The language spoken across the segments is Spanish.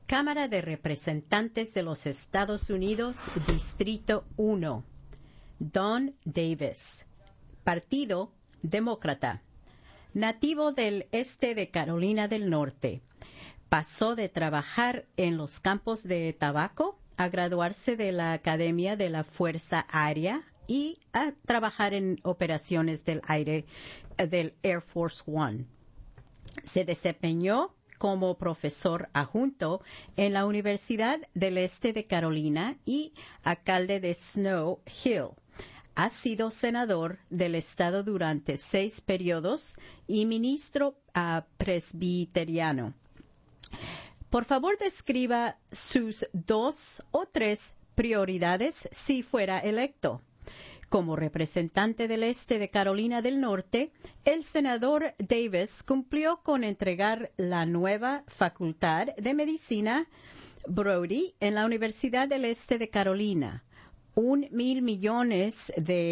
Cámara de Representantes de los Estados Unidos, Distrito 1. Don Davis. Partido Demócrata. Nativo del este de Carolina del Norte. Pasó de trabajar en los campos de tabaco a graduarse de la Academia de la Fuerza Aérea y a trabajar en operaciones del aire del Air Force One. Se desempeñó como profesor adjunto en la Universidad del Este de Carolina y alcalde de Snow Hill. Ha sido senador del estado durante 6 periodos y ministro presbiteriano. Por favor, describa sus 2 o 3 prioridades si fuera electo. Como representante del este de Carolina del Norte, el senador Davis cumplió con entregar la nueva Facultad de Medicina Brody en la Universidad del Este de Carolina, $1,000 millones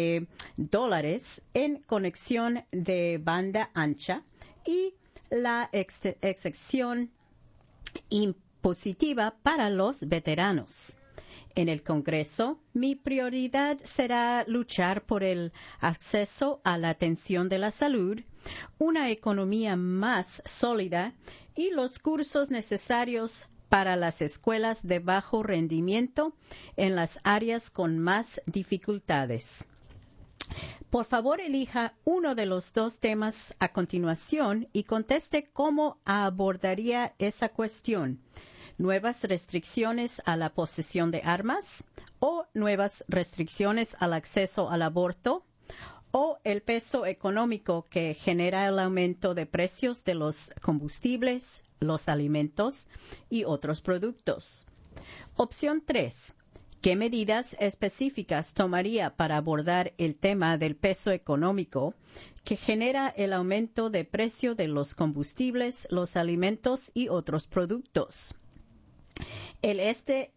en conexión de banda ancha y la excepción impositiva para los veteranos. En el Congreso, mi prioridad será luchar por el acceso a la atención de la salud, una economía más sólida y los cursos necesarios para las escuelas de bajo rendimiento en las áreas con más dificultades. Por favor, elija uno de los 2 temas a continuación y conteste cómo abordaría esa cuestión. Nuevas restricciones a la posesión de armas o nuevas restricciones al acceso al aborto o el peso económico que genera el aumento de precios de los combustibles, los alimentos y otros productos. Opción 3. ¿Qué medidas específicas tomaría para abordar el tema del peso económico que genera el aumento de precio de los combustibles, los alimentos y otros productos? El este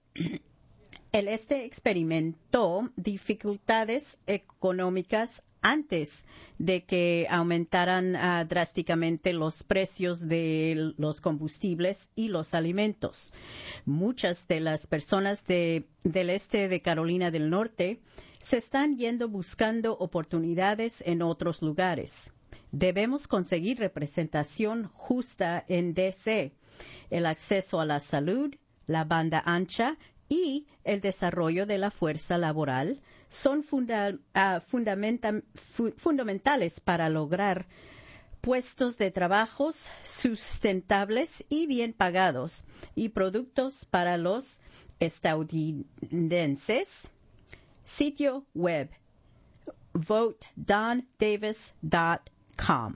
experimentó dificultades económicas antes de que aumentaran drásticamente los precios de los combustibles y los alimentos. Muchas de las personas del este de Carolina del Norte se están yendo buscando oportunidades en otros lugares. Debemos conseguir representación justa en D.C., el acceso a la salud, la banda ancha y el desarrollo de la fuerza laboral son fundamentales para lograr puestos de trabajos sustentables y bien pagados y productos para los estadounidenses. Sitio web votedondavis.com.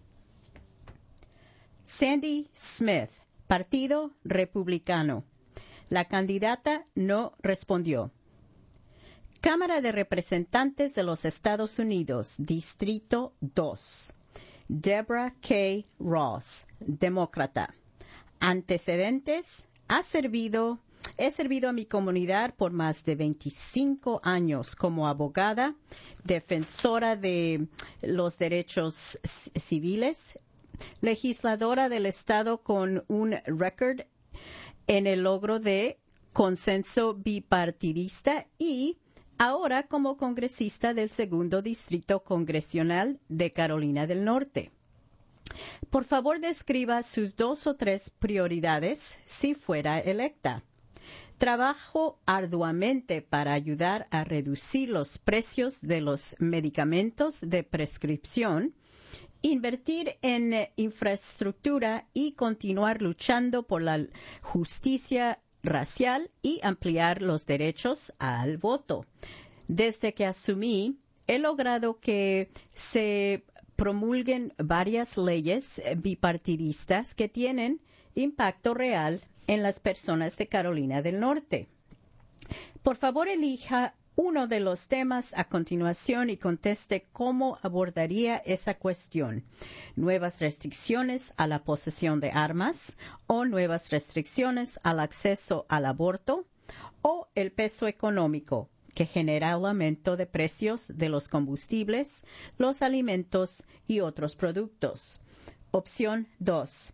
Sandy Smith, Partido Republicano. La candidata no respondió. Cámara de Representantes de los Estados Unidos, Distrito 2. Deborah K. Ross, Demócrata. Antecedentes. He servido a mi comunidad por más de 25 años como abogada, defensora de los derechos civiles, legisladora del Estado con un récord en el logro de consenso bipartidista y ahora como congresista del 2º Distrito Congresional de Carolina del Norte. Por favor, describa sus 2 o 3 prioridades si fuera electa. Trabajo arduamente para ayudar a reducir los precios de los medicamentos de prescripción, invertir en infraestructura y continuar luchando por la justicia racial y ampliar los derechos al voto. Desde que asumí, he logrado que se promulguen varias leyes bipartidistas que tienen impacto real en las personas de Carolina del Norte. Por favor, elija uno de los temas a continuación y conteste cómo abordaría esa cuestión. Nuevas restricciones a la posesión de armas o nuevas restricciones al acceso al aborto o el peso económico que genera el aumento de precios de los combustibles, los alimentos y otros productos. Opción 2.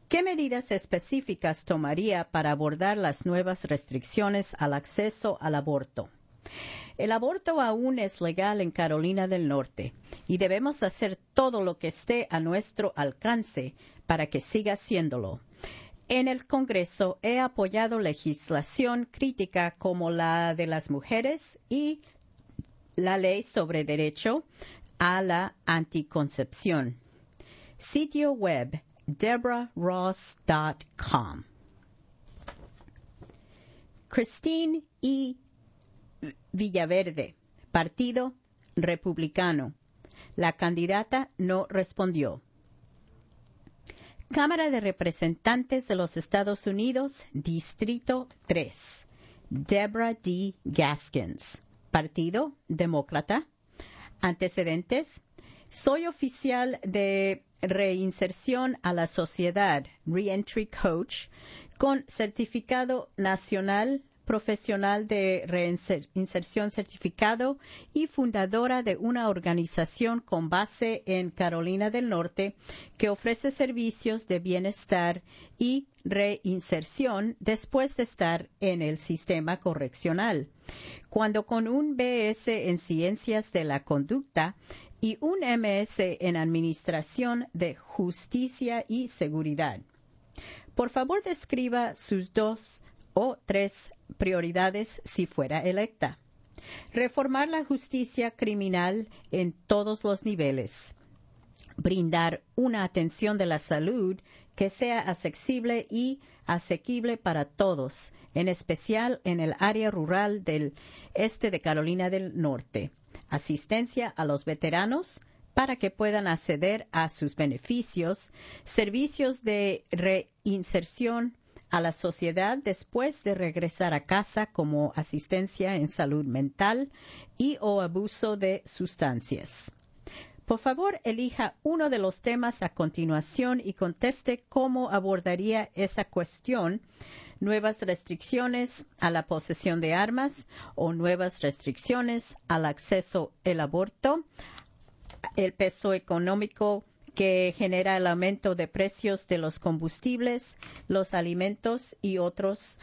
¿Qué medidas específicas tomaría para abordar las nuevas restricciones al acceso al aborto? El aborto aún es legal en Carolina del Norte y debemos hacer todo lo que esté a nuestro alcance para que siga siéndolo. En el Congreso he apoyado legislación crítica como la de las mujeres y la ley sobre derecho a la anticoncepción. Sitio web deborahross.com. Christine E. Villaverde, Partido Republicano. La candidata no respondió. Cámara de Representantes de los Estados Unidos, Distrito 3. Deborah D. Gaskins, Partido Demócrata. Antecedentes. Soy oficial de reinserción a la sociedad, Reentry Coach, con certificado nacional profesional de reinserción certificado y fundadora de una organización con base en Carolina del Norte que ofrece servicios de bienestar y reinserción después de estar en el sistema correccional. Cuando con un BS en Ciencias de la Conducta y un MS en Administración de Justicia y Seguridad. Por favor, describa sus 2 o 3 prioridades si fuera electa. Reformar la justicia criminal en todos los niveles. Brindar una atención de la salud que sea accesible y asequible para todos, en especial en el área rural del este de Carolina del Norte. Asistencia a los veteranos para que puedan acceder a sus beneficios, servicios de reinserción a la sociedad después de regresar a casa como asistencia en salud mental y o abuso de sustancias. Por favor, elija uno de los temas a continuación y conteste cómo abordaría esa cuestión. Nuevas restricciones a la posesión de armas o nuevas restricciones al acceso al aborto, el peso económico que genera el aumento de precios de los combustibles, los alimentos y otros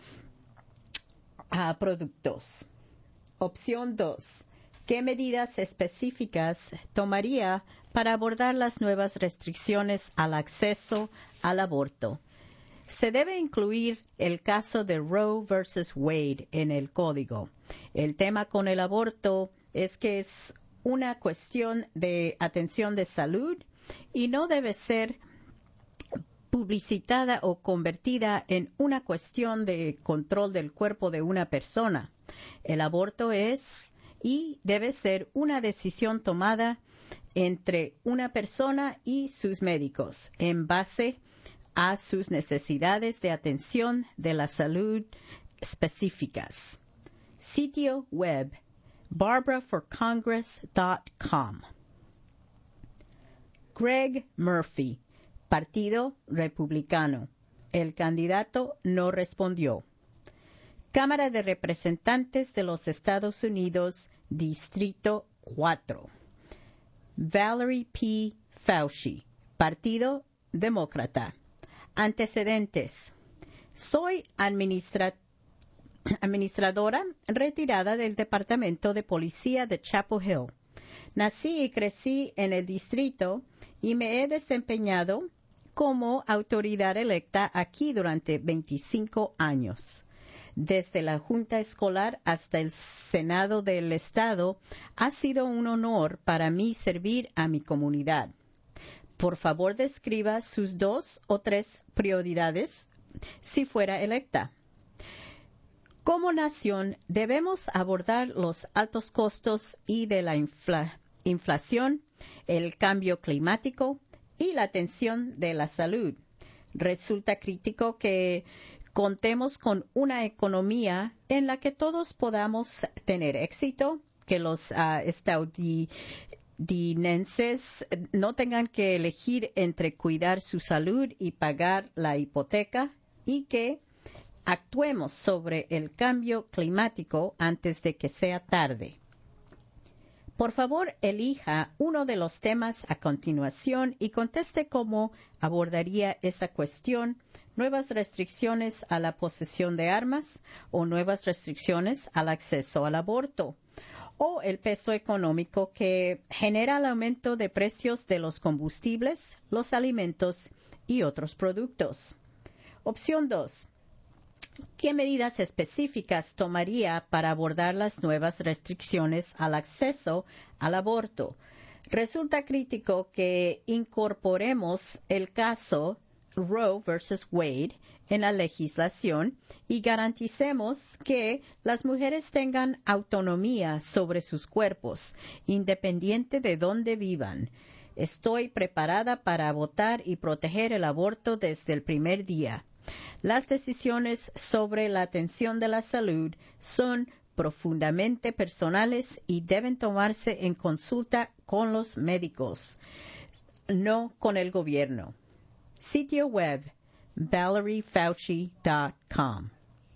productos. Opción 2. ¿Qué medidas específicas tomaría para abordar las nuevas restricciones al acceso al aborto? Se debe incluir el caso de Roe versus Wade en el código. El tema con el aborto es que es una cuestión de atención de salud y no debe ser publicitada o convertida en una cuestión de control del cuerpo de una persona. El aborto es y debe ser una decisión tomada entre una persona y sus médicos en base a sus necesidades de atención de la salud específicas. Sitio web barbaraforcongress.com. Greg Murphy, Partido Republicano. El candidato no respondió. Cámara de Representantes de los Estados Unidos, Distrito 4. Valerie P. Fauci, Partido Demócrata. Antecedentes. Soy administradora retirada del Departamento de Policía de Chapel Hill. Nací y crecí en el distrito y me he desempeñado como autoridad electa aquí durante 25 años. Desde la Junta Escolar hasta el Senado del Estado, ha sido un honor para mí servir a mi comunidad. Por favor, describa sus 2 o 3 prioridades si fuera electa. Como nación, debemos abordar los altos costos y de la inflación, el cambio climático y la atención de la salud. Resulta crítico que contemos con una economía en la que todos podamos tener éxito, que los estadounidenses no tengan que elegir entre cuidar su salud y pagar la hipoteca y que actuemos sobre el cambio climático antes de que sea tarde. Por favor, elija uno de los temas a continuación y conteste cómo abordaría esa cuestión: nuevas restricciones a la posesión de armas o nuevas restricciones al acceso al aborto, o el peso económico que genera el aumento de precios de los combustibles, los alimentos y otros productos. Opción 2. ¿Qué medidas específicas tomaría para abordar las nuevas restricciones al acceso al aborto? Resulta crítico que incorporemos el caso Roe versus Wade en la legislación y garanticemos que las mujeres tengan autonomía sobre sus cuerpos, independiente de dónde vivan. Estoy preparada para votar y proteger el aborto desde el primer día. Las decisiones sobre la atención de la salud son profundamente personales y deben tomarse en consulta con los médicos, no con el gobierno. Sitio web: ValerieFauci.com.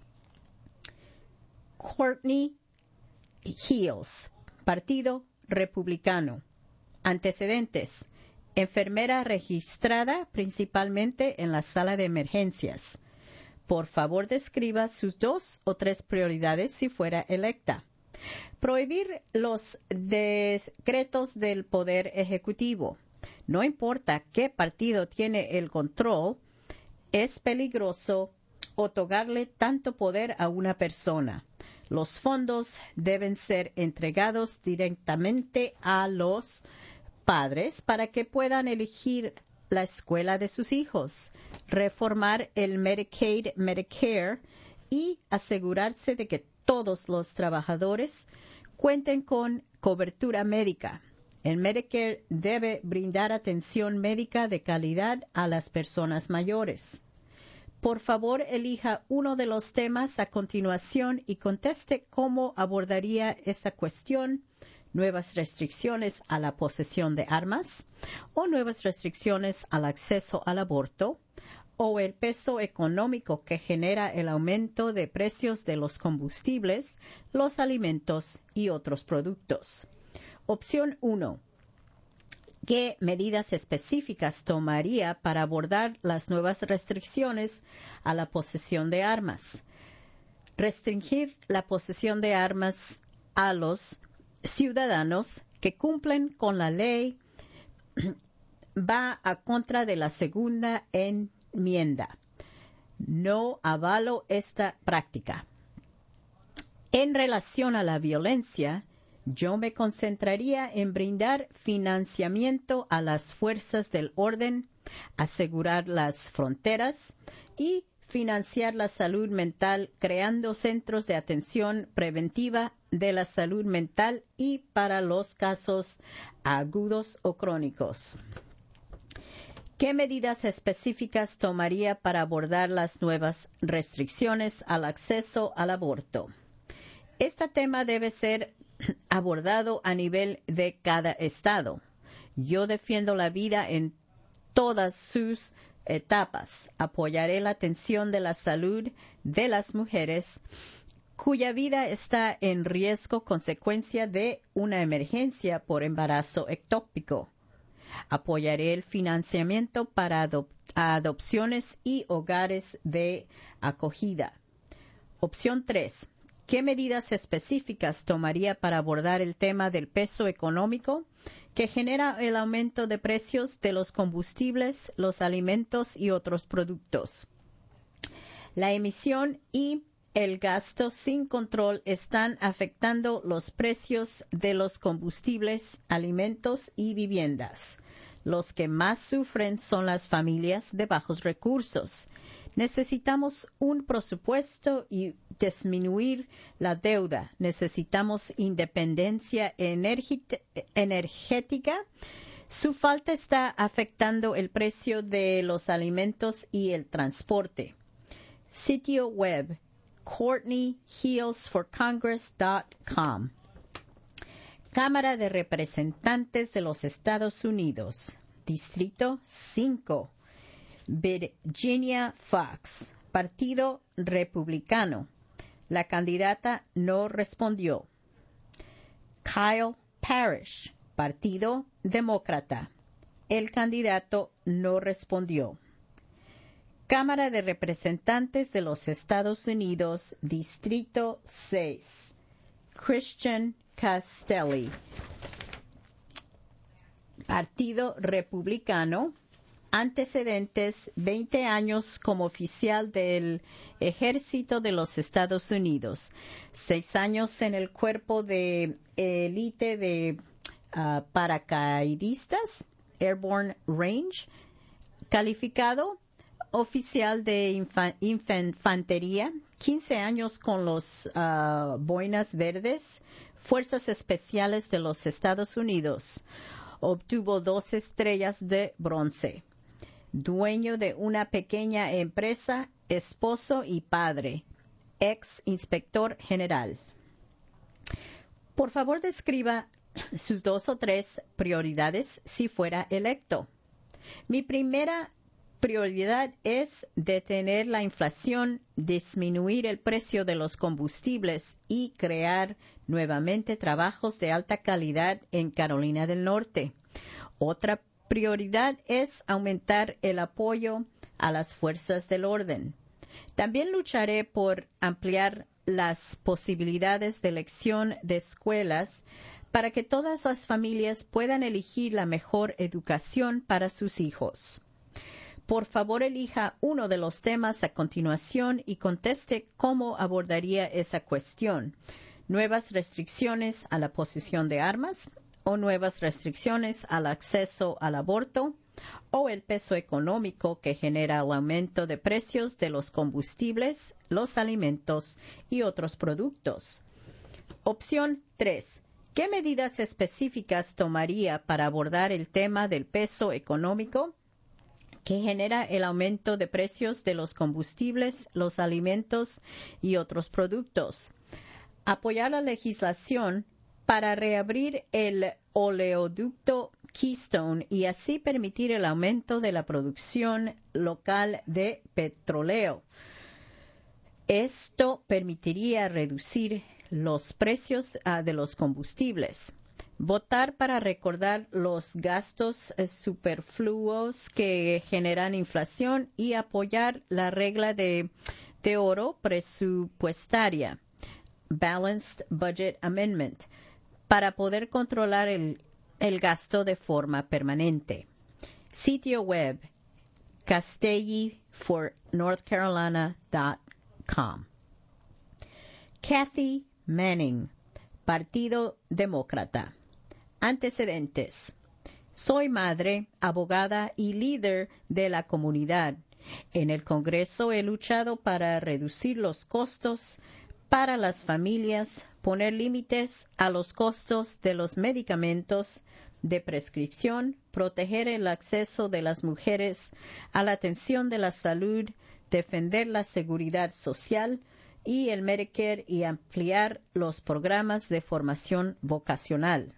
Courtney Hills, Partido Republicano. Antecedentes: enfermera registrada principalmente en la sala de emergencias. Por favor, describa sus 2 o 3 prioridades si fuera electa. Prohibir los decretos del Poder Ejecutivo. No importa qué partido tiene el control, es peligroso otorgarle tanto poder a una persona. Los fondos deben ser entregados directamente a los padres para que puedan elegir la escuela de sus hijos, reformar el Medicaid, Medicare y asegurarse de que todos los trabajadores cuenten con cobertura médica. El Medicare debe brindar atención médica de calidad a las personas mayores. Por favor, elija uno de los temas a continuación y conteste cómo abordaría esa cuestión: nuevas restricciones a la posesión de armas, o nuevas restricciones al acceso al aborto, o el peso económico que genera el aumento de precios de los combustibles, los alimentos y otros productos. Opción 1. ¿Qué medidas específicas tomaría para abordar las nuevas restricciones a la posesión de armas? Restringir la posesión de armas a los ciudadanos que cumplen con la ley va a contra de la segunda enmienda. No avalo esta práctica. En relación a la violencia, yo me concentraría en brindar financiamiento a las fuerzas del orden, asegurar las fronteras y financiar la salud mental, creando centros de atención preventiva de la salud mental y para los casos agudos o crónicos. ¿Qué medidas específicas tomaría para abordar las nuevas restricciones al acceso al aborto? Este tema debe ser abordado a nivel de cada estado. Yo defiendo la vida en todas sus etapas. Apoyaré la atención de la salud de las mujeres cuya vida está en riesgo consecuencia de una emergencia por embarazo ectópico. Apoyaré el financiamiento para adopciones y hogares de acogida. Opción 3. ¿Qué medidas específicas tomaría para abordar el tema del peso económico que genera el aumento de precios de los combustibles, los alimentos y otros productos? La emisión y el gasto sin control están afectando los precios de los combustibles, alimentos y viviendas. Los que más sufren son las familias de bajos recursos. Necesitamos un presupuesto y disminuir la deuda. Necesitamos independencia energética. Su falta está afectando el precio de los alimentos y el transporte. Sitio web: CourtneyHillsForCongress.com. Cámara de Representantes de los Estados Unidos, Distrito 5. Virginia Foxx, Partido Republicano. La candidata no respondió. Kyle Parrish, Partido Demócrata. El candidato no respondió. Cámara de Representantes de los Estados Unidos, Distrito 6. Christian Castelli, Partido Republicano. Antecedentes: 20 años como oficial del Ejército de los Estados Unidos, 6 años en el cuerpo de élite de paracaidistas, Airborne Range, calificado oficial de infantería, 15 años con los Boinas Verdes, Fuerzas Especiales de los Estados Unidos. Obtuvo 2 estrellas de bronce. Dueño de una pequeña empresa, esposo y padre. Ex inspector general. Por favor, describa sus 2 o 3 prioridades si fuera electo. Mi primera prioridad es detener la inflación, disminuir el precio de los combustibles y crear nuevamente trabajos de alta calidad en Carolina del Norte. Otra prioridad es aumentar el apoyo a las fuerzas del orden. También lucharé por ampliar las posibilidades de elección de escuelas para que todas las familias puedan elegir la mejor educación para sus hijos. Por favor, elija uno de los temas a continuación y conteste cómo abordaría esa cuestión. Nuevas restricciones a la posesión de armas, o nuevas restricciones al acceso al aborto, o el peso económico que genera el aumento de precios de los combustibles, los alimentos y otros productos. Opción 3. ¿Qué medidas específicas tomaría para abordar el tema del peso económico que genera el aumento de precios de los combustibles, los alimentos y otros productos? Apoyar la legislación para reabrir el oleoducto Keystone y así permitir el aumento de la producción local de petróleo. Esto permitiría reducir los precios de los combustibles. Votar para recordar los gastos superfluos que generan inflación y apoyar la regla de oro presupuestaria, Balanced Budget Amendment, para poder controlar el gasto de forma permanente. Sitio web: castellifornorthcarolina.com. Kathy Manning, Partido Demócrata. Antecedentes: soy madre, abogada y líder de la comunidad. En el Congreso he luchado para reducir los costos para las familias, poner límites a los costos de los medicamentos de prescripción, proteger el acceso de las mujeres a la atención de la salud, defender la seguridad social y el Medicare y ampliar los programas de formación vocacional.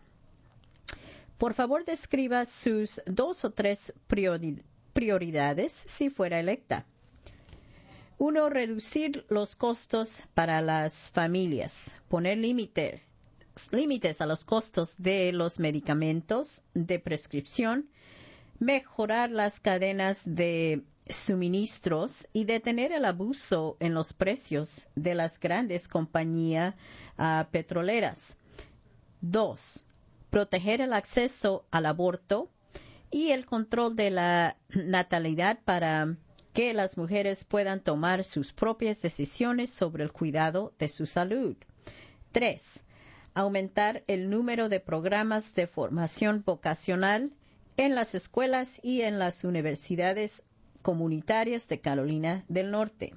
Por favor, describa sus 2 o 3 prioridades si fuera electa. 1. Reducir los costos para las familias. Poner límites a los costos de los medicamentos de prescripción. Mejorar las cadenas de suministros y detener el abuso en los precios de las grandes compañías petroleras. 2. Proteger el acceso al aborto y el control de la natalidad para que las mujeres puedan tomar sus propias decisiones sobre el cuidado de su salud. 3. Aumentar el número de programas de formación vocacional en las escuelas y en las universidades comunitarias de Carolina del Norte.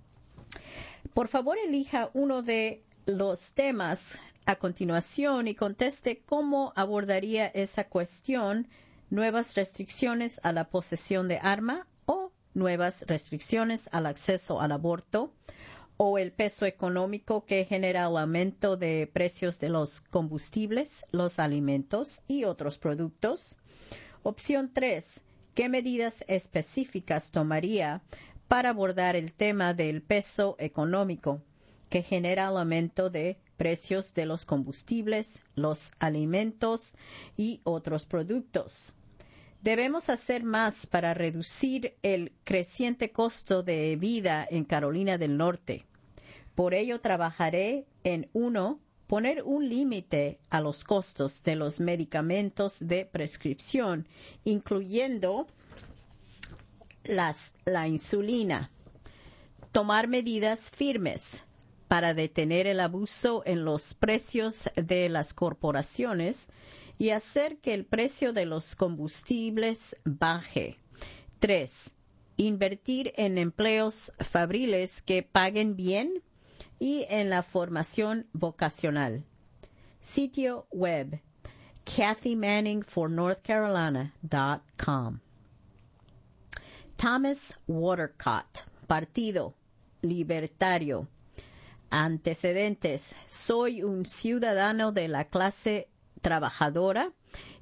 Por favor, elija uno de los temas a continuación y conteste cómo abordaría esa cuestión: nuevas restricciones a la posesión de arma, o nuevas restricciones al acceso al aborto, o el peso económico que genera el aumento de precios de los combustibles, los alimentos y otros productos. Opción 3. ¿Qué medidas específicas tomaría para abordar el tema del peso económico que genera el aumento de precios de los combustibles, los alimentos y otros productos. Debemos hacer más para reducir el creciente costo de vida en Carolina del Norte. Por ello trabajaré en poner un límite a los costos de los medicamentos de prescripción, incluyendo la insulina. Tomar medidas firmes para detener el abuso en los precios de las corporaciones y hacer que el precio de los combustibles baje. 3. Invertir en empleos fabriles que paguen bien y en la formación vocacional. Sitio web kathymanningfornorthcarolina.com. Thomas Watercott, Partido Libertario. Antecedentes: soy un ciudadano de la clase trabajadora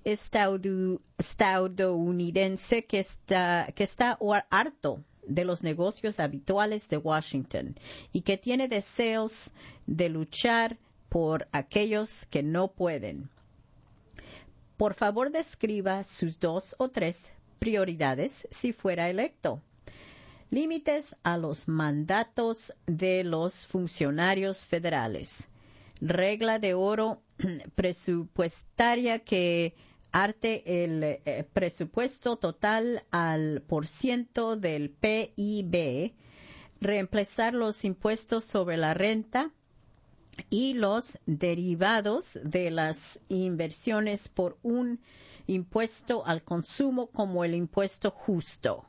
estadounidense que está harto de los negocios habituales de Washington y que tiene deseos de luchar por aquellos que no pueden. Por favor, describa sus 2 o 3 prioridades si fuera electo. Límites a los mandatos de los funcionarios federales. Regla de oro presupuestaria que arte el presupuesto total al % del PIB. Reemplazar los impuestos sobre la renta y los derivados de las inversiones por un impuesto al consumo como el impuesto justo,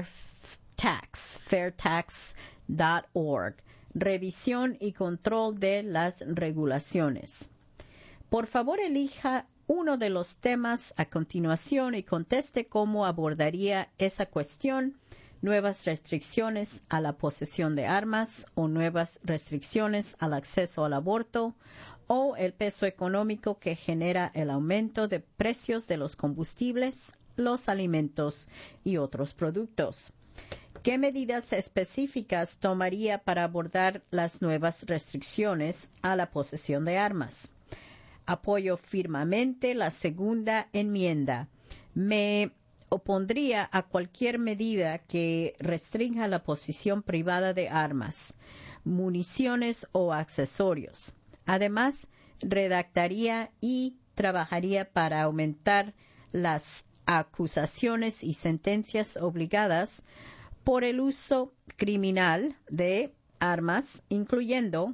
fairtax.org. Revisión y control de las regulaciones. Por favor, elija uno de los temas a continuación y conteste cómo abordaría esa cuestión: nuevas restricciones a la posesión de armas o nuevas restricciones al acceso al aborto, o el peso económico que genera el aumento de precios de los combustibles, los alimentos y otros productos. ¿Qué medidas específicas tomaría para abordar las nuevas restricciones a la posesión de armas? Apoyo firmemente la segunda enmienda. Me opondría a cualquier medida que restrinja la posesión privada de armas, municiones o accesorios. Además, redactaría y trabajaría para aumentar las acusaciones y sentencias obligadas por el uso criminal de armas, incluyendo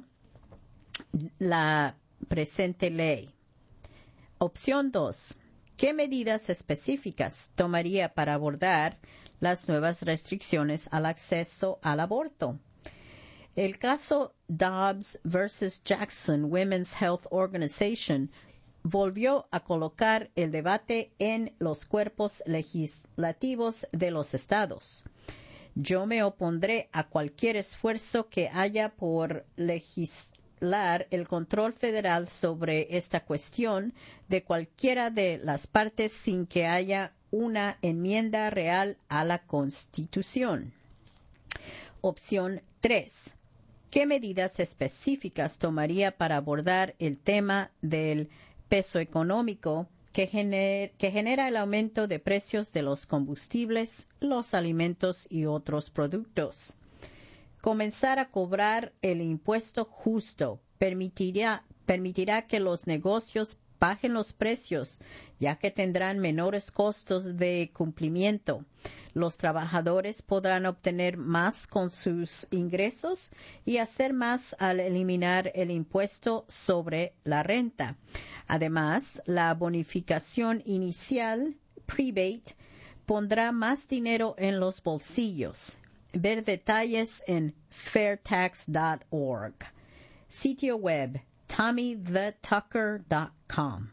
la presente ley. Opción 2. ¿Qué medidas específicas tomaría para abordar las nuevas restricciones al acceso al aborto? El caso Dobbs versus Jackson Women's Health Organization volvió a colocar el debate en los cuerpos legislativos de los estados. Yo me opondré a cualquier esfuerzo que haya por legislar el control federal sobre esta cuestión de cualquiera de las partes sin que haya una enmienda real a la Constitución. Opción 3. ¿Qué medidas específicas tomaría para abordar el tema del peso económico que genera el aumento de precios de los combustibles, los alimentos y otros productos? Comenzar a cobrar el impuesto justo permitirá que los negocios bajen los precios, ya que tendrán menores costos de cumplimiento. Los trabajadores podrán obtener más con sus ingresos y hacer más al eliminar el impuesto sobre la renta. Además, la bonificación inicial, rebate, pondrá más dinero en los bolsillos. Ver detalles en fairtax.org. Sitio web TommyTheTucker.com.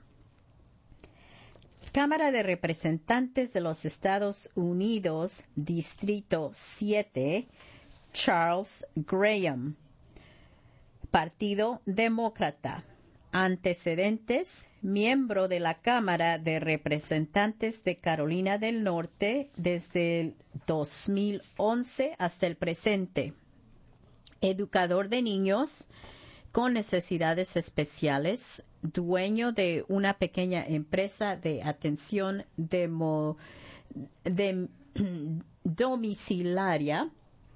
Cámara de Representantes de los Estados Unidos, Distrito 7, Charles Graham, Partido Demócrata. Antecedentes: miembro de la Cámara de Representantes de Carolina del Norte desde el 2011 hasta el presente. Educador de niños con necesidades especiales, dueño de una pequeña empresa de atención domiciliaria,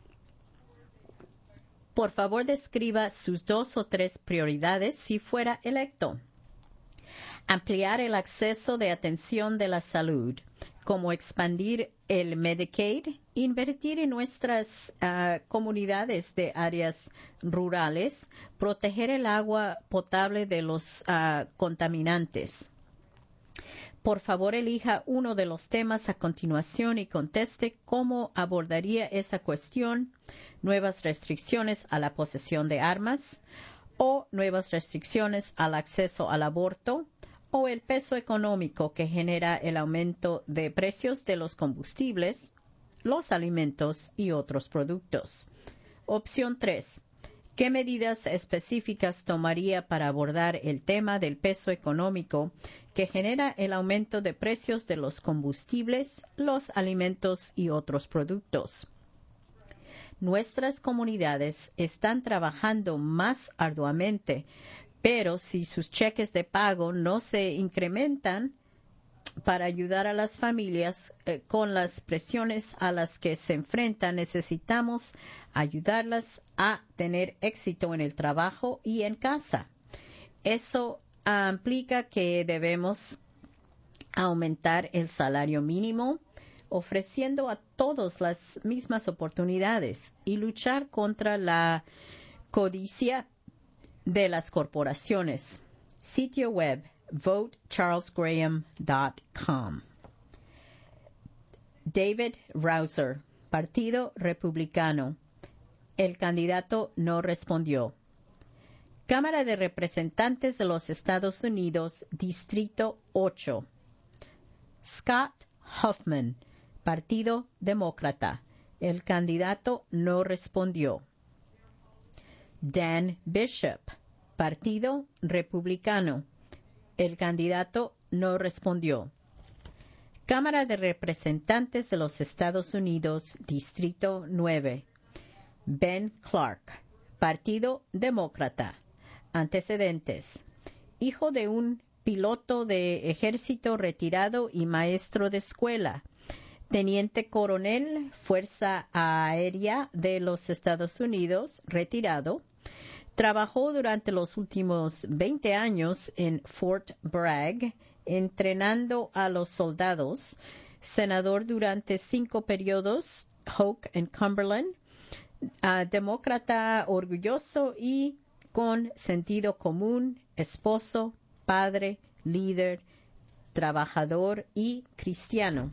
por favor describa sus 2 o 3 prioridades si fuera electo. Ampliar el acceso de atención de la salud, como expandir el Medicaid, invertir en nuestras comunidades de áreas rurales, proteger el agua potable de los contaminantes. Por favor, elija uno de los temas a continuación y conteste cómo abordaría esa cuestión: nuevas restricciones a la posesión de armas, o nuevas restricciones al acceso al aborto, o el peso económico que genera el aumento de precios de los combustibles, los alimentos y otros productos. Opción 3. ¿Qué medidas específicas tomaría para abordar el tema del peso económico que genera el aumento de precios de los combustibles, los alimentos y otros productos? Nuestras comunidades están trabajando más arduamente, pero si sus cheques de pago no se incrementan para ayudar a las familias con las presiones a las que se enfrentan, necesitamos ayudarlas a tener éxito en el trabajo y en casa. Eso implica que debemos aumentar el salario mínimo, ofreciendo a todos las mismas oportunidades, y luchar contra la codicia de las corporaciones. Sitio web: votecharlesgraham.com. David Rouser, Partido Republicano. El candidato no respondió. Cámara de Representantes de los Estados Unidos, Distrito 8. Scott Huffman, Partido Demócrata. El candidato no respondió. Dan Bishop, Partido Republicano. El candidato no respondió. Cámara de Representantes de los Estados Unidos, Distrito 9. Ben Clark, Partido Demócrata. Antecedentes: hijo de un piloto de ejército retirado y maestro de escuela, teniente coronel, Fuerza Aérea de los Estados Unidos, retirado. Trabajó durante los últimos 20 años en Fort Bragg, entrenando a los soldados. Senador durante 5 periodos, Hoke and Cumberland. Demócrata orgulloso y con sentido común, esposo, padre, líder, trabajador y cristiano.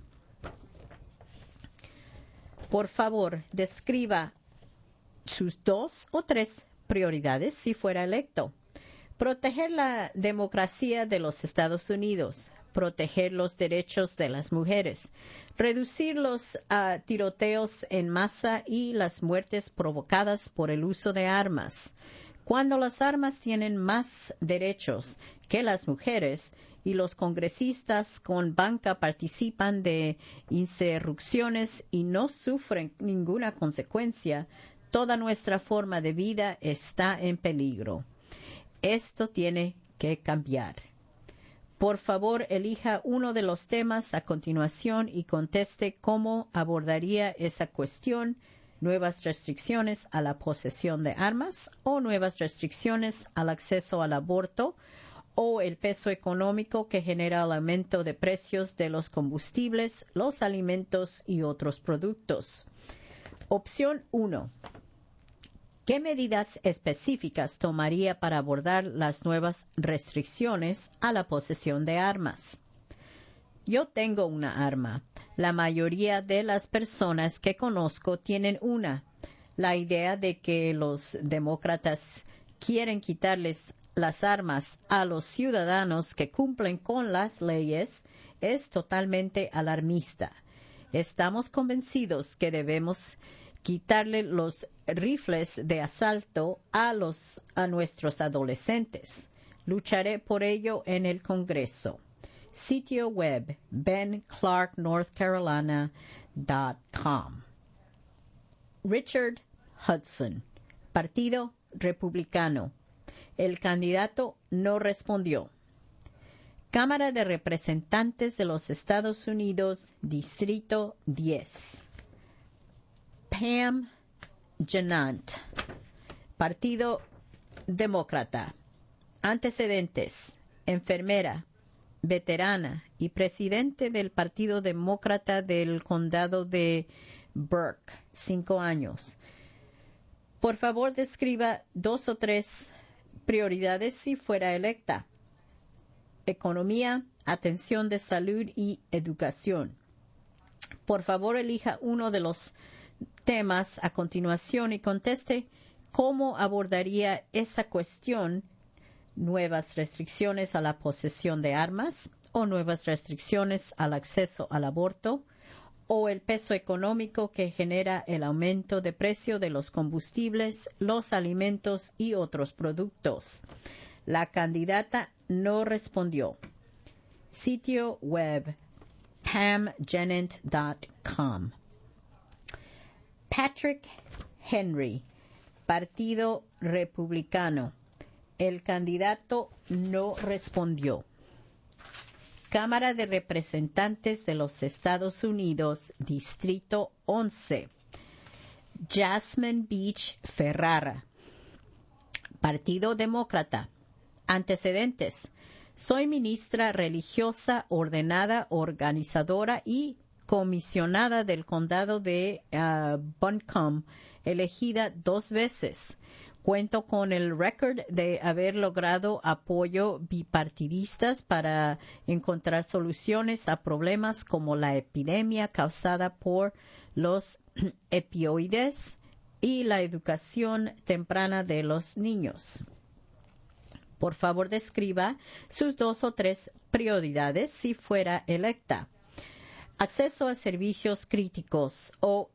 Por favor, describa sus 2 o 3 prioridades si fuera electo. Proteger la democracia de los Estados Unidos, proteger los derechos de las mujeres, reducir los tiroteos en masa y las muertes provocadas por el uso de armas. Cuando las armas tienen más derechos que las mujeres y los congresistas con banca participan de insurrecciones y no sufren ninguna consecuencia, toda nuestra forma de vida está en peligro. Esto tiene que cambiar. Por favor, elija uno de los temas a continuación y conteste cómo abordaría esa cuestión: nuevas restricciones a la posesión de armas, o nuevas restricciones al acceso al aborto, o el peso económico que genera el aumento de precios de los combustibles, los alimentos y otros productos. Opción 1. ¿Qué medidas específicas tomaría para abordar las nuevas restricciones a la posesión de armas? Yo tengo una arma. La mayoría de las personas que conozco tienen una. La idea de que los demócratas quieren quitarles las armas a los ciudadanos que cumplen con las leyes es totalmente alarmista. Estamos convencidos que debemos quitarle los rifles de asalto a nuestros adolescentes. Lucharé por ello en el Congreso. Sitio web: benclarknorthcarolina.com. Richard Hudson, Partido Republicano. El candidato no respondió. Cámara de Representantes de los Estados Unidos, Distrito 10. Pam Janant, Partido Demócrata. Antecedentes: enfermera, veterana y presidente del Partido Demócrata del Condado de Burke, 5 años. Por favor, describa 2 o 3 prioridades si fuera electa. Economía, atención de salud y educación. Por favor, elija uno de los temas a continuación y conteste cómo abordaría esa cuestión: nuevas restricciones a la posesión de armas, o nuevas restricciones al acceso al aborto, o el peso económico que genera el aumento de precio de los combustibles, los alimentos y otros productos. La candidata no respondió. Sitio web: pamjanant.com. Patrick Henry, Partido Republicano. El candidato no respondió. Cámara de Representantes de los Estados Unidos, Distrito 11. Jasmine Beach Ferrara, Partido Demócrata. Antecedentes: soy ministra religiosa ordenada, organizadora y comisionada del condado de Buncombe, elegida 2 veces. Cuento con el récord de haber logrado apoyo bipartidistas para encontrar soluciones a problemas como la epidemia causada por los opioides y la educación temprana de los niños. Por favor, describa sus 2 o 3 prioridades si fuera electa. Acceso a servicios críticos o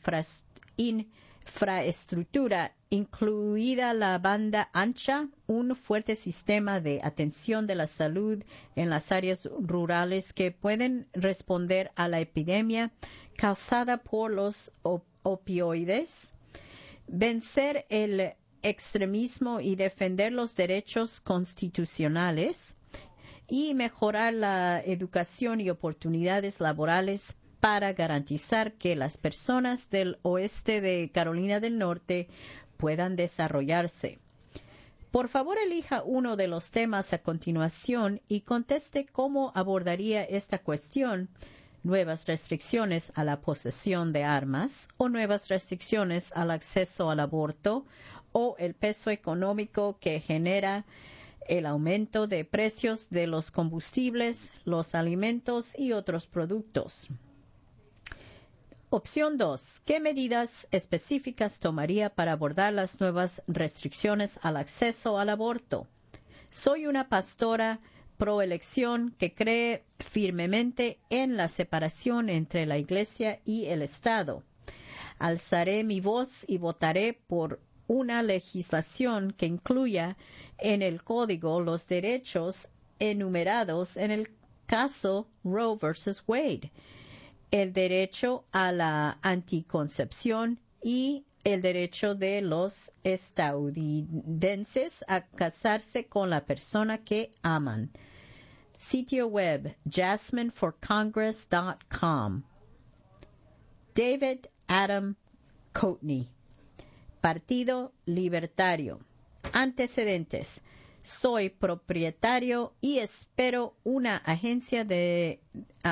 infraestructura, incluida la banda ancha, un fuerte sistema de atención de la salud en las áreas rurales que pueden responder a la epidemia causada por los opioides, vencer el extremismo y defender los derechos constitucionales, y mejorar la educación y oportunidades laborales para garantizar que las personas del oeste de Carolina del Norte puedan desarrollarse. Por favor, elija uno de los temas a continuación y conteste cómo abordaría esta cuestión: nuevas restricciones a la posesión de armas, o nuevas restricciones al acceso al aborto, o el peso económico que genera el aumento de precios de los combustibles, los alimentos y otros productos. Opción 2. ¿Qué medidas específicas tomaría para abordar las nuevas restricciones al acceso al aborto? Soy una pastora pro-elección que cree firmemente en la separación entre la Iglesia y el Estado. Alzaré mi voz y votaré por una legislación que incluya en el código los derechos enumerados en el caso Roe versus Wade: el derecho a la anticoncepción y el derecho de los estadounidenses a casarse con la persona que aman. Sitio web: jasmineforcongress.com. David Adam Coatney, Partido Libertario. Antecedentes: soy propietario y opero una agencia de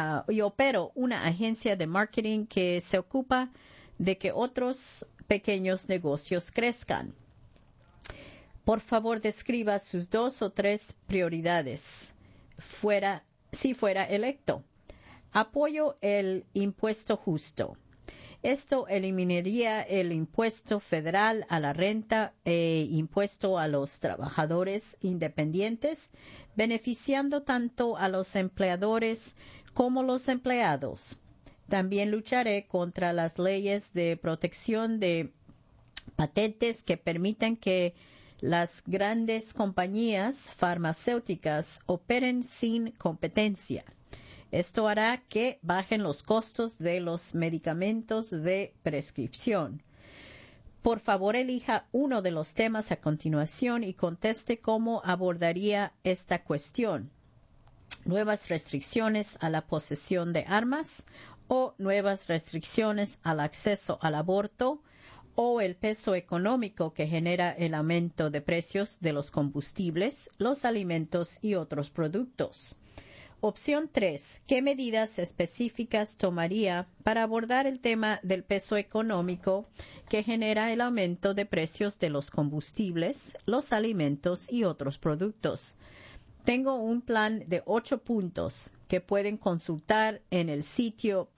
marketing que se ocupa de que otros pequeños negocios crezcan. Por favor, describa sus 2 o 3 prioridades si fuera electo. Apoyo el impuesto justo. Esto eliminaría el impuesto federal a la renta e impuesto a los trabajadores independientes, beneficiando tanto a los empleadores como los empleados. También lucharé contra las leyes de protección de patentes que permitan que las grandes compañías farmacéuticas operen sin competencia. Esto hará que bajen los costos de los medicamentos de prescripción. Por favor, elija uno de los temas a continuación y conteste cómo abordaría esta cuestión. Nuevas restricciones a la posesión de armas o nuevas restricciones al acceso al aborto o el peso económico que genera el aumento de precios de los combustibles, los alimentos y otros productos. Opción 3. ¿Qué medidas específicas tomaría para abordar el tema del peso económico que genera el aumento de precios de los combustibles, los alimentos y otros productos? Tengo un plan de 8 puntos que pueden consultar en el sitio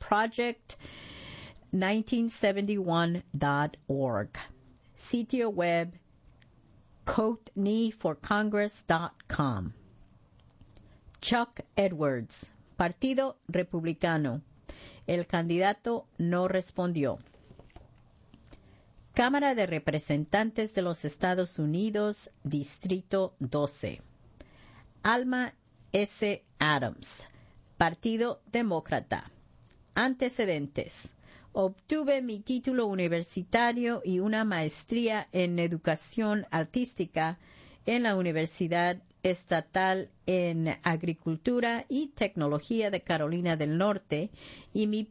project1971.org. Sitio web kootenaiforcongress.com. Chuck Edwards, Partido Republicano. El candidato no respondió. Cámara de Representantes de los Estados Unidos, Distrito 12. Alma S. Adams, Partido Demócrata. Antecedentes. Obtuve mi título universitario y una maestría en educación artística en la Universidad Estatal en Agricultura y Tecnología de Carolina del Norte y mi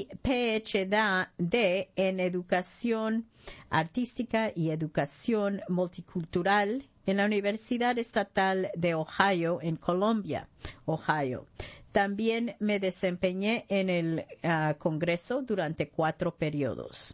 PhD en Educación Artística y Educación Multicultural en la Universidad Estatal de Ohio en Columbia, Ohio. También me desempeñé en el Congreso durante 4 periodos.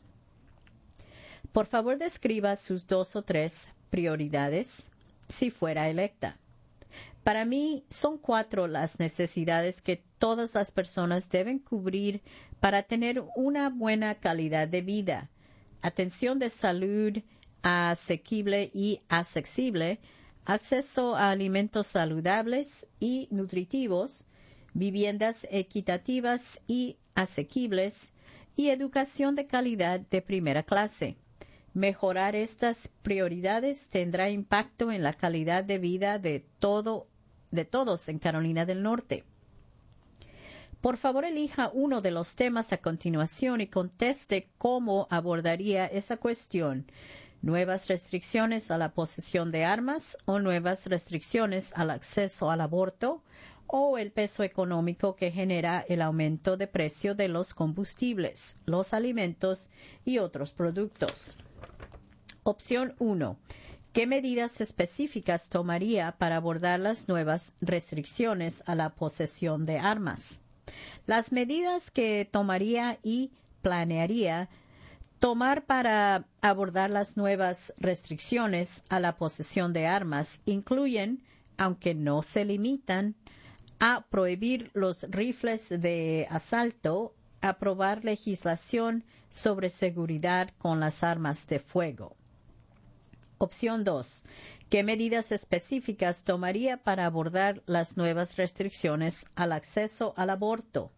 Por favor, describa sus 2 o 3 prioridades si fuera electa. Para mí son 4 las necesidades que todas las personas deben cubrir para tener una buena calidad de vida. Atención de salud asequible y accesible, acceso a alimentos saludables y nutritivos, viviendas equitativas y asequibles y educación de calidad de primera clase. Mejorar estas prioridades tendrá impacto en la calidad de vida de todos en Carolina del Norte. Por favor, elija uno de los temas a continuación y conteste cómo abordaría esa cuestión. Nuevas restricciones a la posesión de armas o nuevas restricciones al acceso al aborto o el peso económico que genera el aumento de precio de los combustibles, los alimentos y otros productos. Opción 1. ¿Qué medidas específicas tomaría para abordar las nuevas restricciones a la posesión de armas? Las medidas que tomaría y planearía tomar para abordar las nuevas restricciones a la posesión de armas incluyen, aunque no se limitan, a prohibir los rifles de asalto, aprobar legislación sobre seguridad con las armas de fuego. Opción 2. ¿Qué medidas específicas tomaría para abordar las nuevas restricciones al acceso al aborto?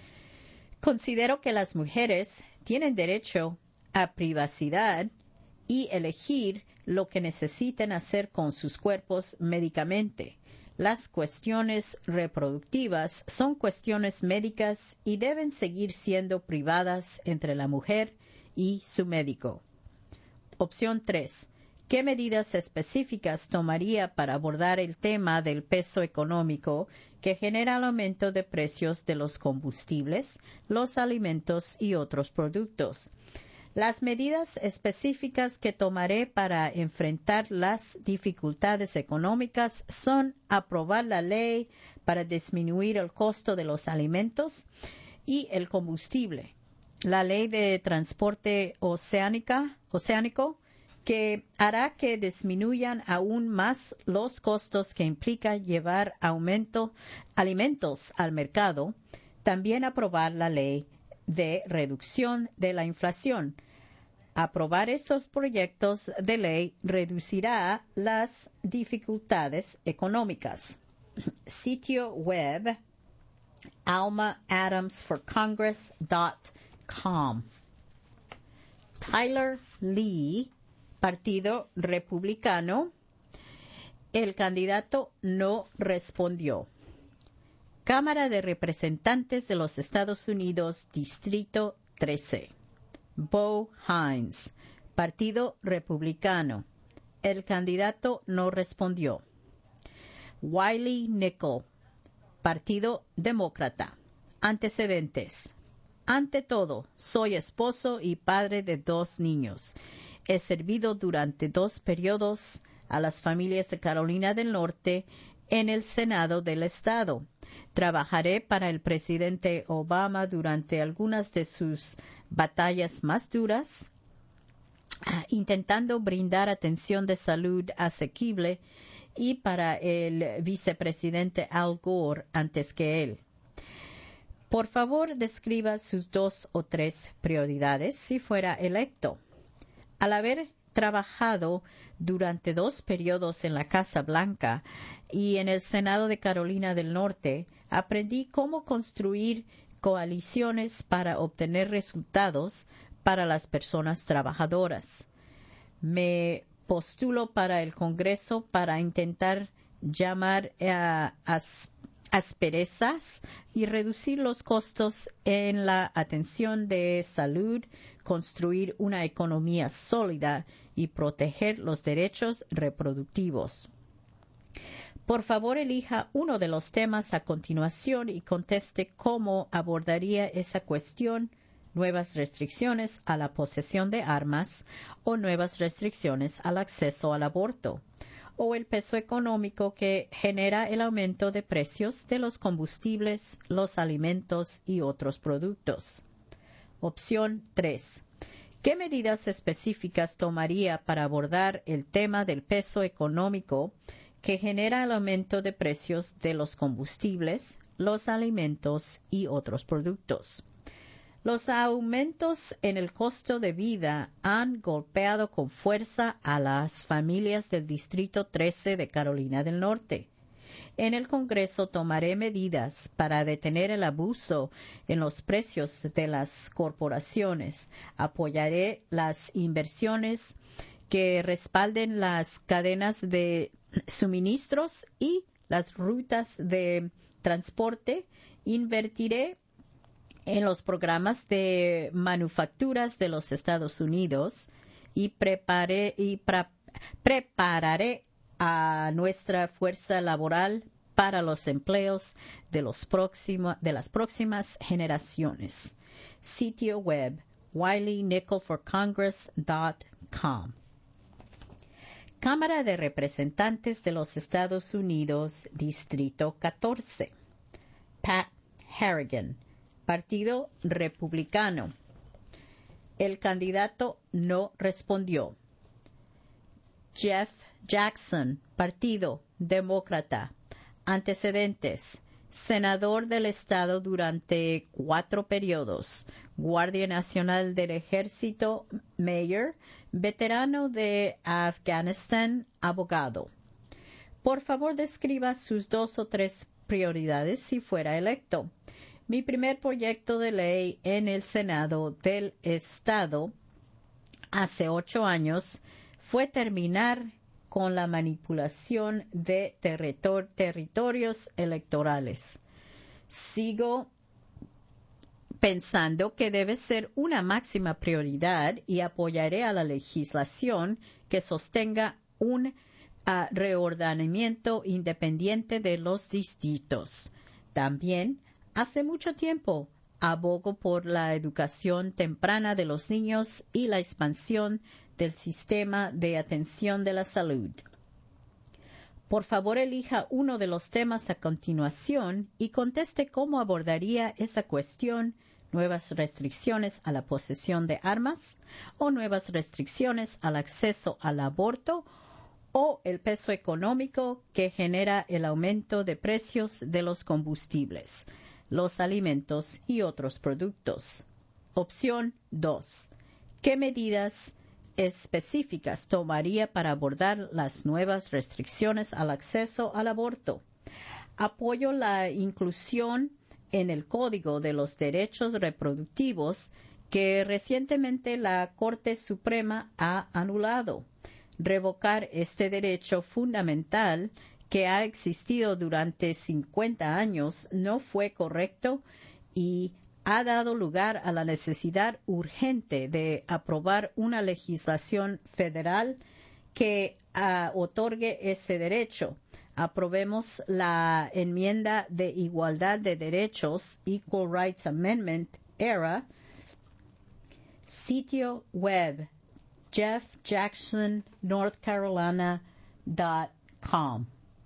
Considero que las mujeres tienen derecho a privacidad y elegir lo que necesiten hacer con sus cuerpos médicamente. Las cuestiones reproductivas son cuestiones médicas y deben seguir siendo privadas entre la mujer y su médico. Opción 3. ¿Qué medidas específicas tomaría para abordar el tema del peso económico que genera el aumento de precios de los combustibles, los alimentos y otros productos? Las medidas específicas que tomaré para enfrentar las dificultades económicas son aprobar la ley para disminuir el costo de los alimentos y el combustible, la ley de transporte oceánico, que hará que disminuyan aún más los costos que implica llevar alimentos al mercado. También aprobar la ley de reducción de la inflación. Aprobar estos proyectos de ley reducirá las dificultades económicas. Sitio web almaadamsforcongress.com. Tyler Lee, Partido Republicano. El candidato no respondió. Cámara de Representantes de los Estados Unidos, Distrito 13. Bo Hines, Partido Republicano. El candidato no respondió. Wiley Nickel, Partido Demócrata. Antecedentes. Ante todo, soy esposo y padre de 2 niños. He servido durante 2 periodos a las familias de Carolina del Norte en el Senado del Estado. Trabajaré para el presidente Obama durante algunas de sus batallas más duras, intentando brindar atención de salud asequible, y para el vicepresidente Al Gore antes que él. Por favor, describa sus 2 o 3 prioridades si fuera electo. Al haber trabajado durante 2 periodos en la Casa Blanca y en el Senado de Carolina del Norte, aprendí cómo construir coaliciones para obtener resultados para las personas trabajadoras. Me postulo para el Congreso para intentar llamar a asperezas y reducir los costos en la atención de salud, construir una economía sólida y proteger los derechos reproductivos. Por favor, elija uno de los temas a continuación y conteste cómo abordaría esa cuestión: nuevas restricciones a la posesión de armas o nuevas restricciones al acceso al aborto, o el peso económico que genera el aumento de precios de los combustibles, los alimentos y otros productos. Opción 3. ¿Qué medidas específicas tomaría para abordar el tema del peso económico que genera el aumento de precios de los combustibles, los alimentos y otros productos? Los aumentos en el costo de vida han golpeado con fuerza a las familias del Distrito 13 de Carolina del Norte. En el Congreso tomaré medidas para detener el abuso en los precios de las corporaciones. Apoyaré las inversiones que respalden las cadenas de suministros y las rutas de transporte. Invertiré en los programas de manufacturas de los Estados Unidos y prepararé a nuestra fuerza laboral para los empleos de las próximas generaciones. Sitio web: wileynickelforcongress.com. Cámara de Representantes de los Estados Unidos, Distrito 14. Pat Harrigan, Partido Republicano. El candidato no respondió. Jeff Jackson, Partido Demócrata. Antecedentes: senador del estado durante 4 periodos, Guardia Nacional del Ejército, Mayor, veterano de Afganistán, abogado. Por favor, describa sus 2 o 3 prioridades si fuera electo. Mi primer proyecto de ley en el Senado del Estado hace 8 años fue terminar con la manipulación de territorios electorales. Sigo pensando que debe ser una máxima prioridad y apoyaré a la legislación que sostenga un reordenamiento independiente de los distritos. También, hace mucho tiempo, abogo por la educación temprana de los niños y la expansión del sistema de atención de la salud. Por favor, elija uno de los temas a continuación y conteste cómo abordaría esa cuestión: nuevas restricciones a la posesión de armas o nuevas restricciones al acceso al aborto, o el peso económico que genera el aumento de precios de los combustibles, los alimentos y otros productos. Opción 2. ¿Qué medidas específicas tomaría para abordar las nuevas restricciones al acceso al aborto? Apoyo la inclusión en el Código de los Derechos Reproductivos que recientemente la Corte Suprema ha anulado. Revocar este derecho fundamental que ha existido durante 50 años no fue correcto y ha dado lugar a la necesidad urgente de aprobar una legislación federal que otorgue ese derecho. Aprobemos la enmienda de igualdad de derechos, Equal Rights Amendment, ERA. Sitio web, jeffjacksonnorthcarolina.com.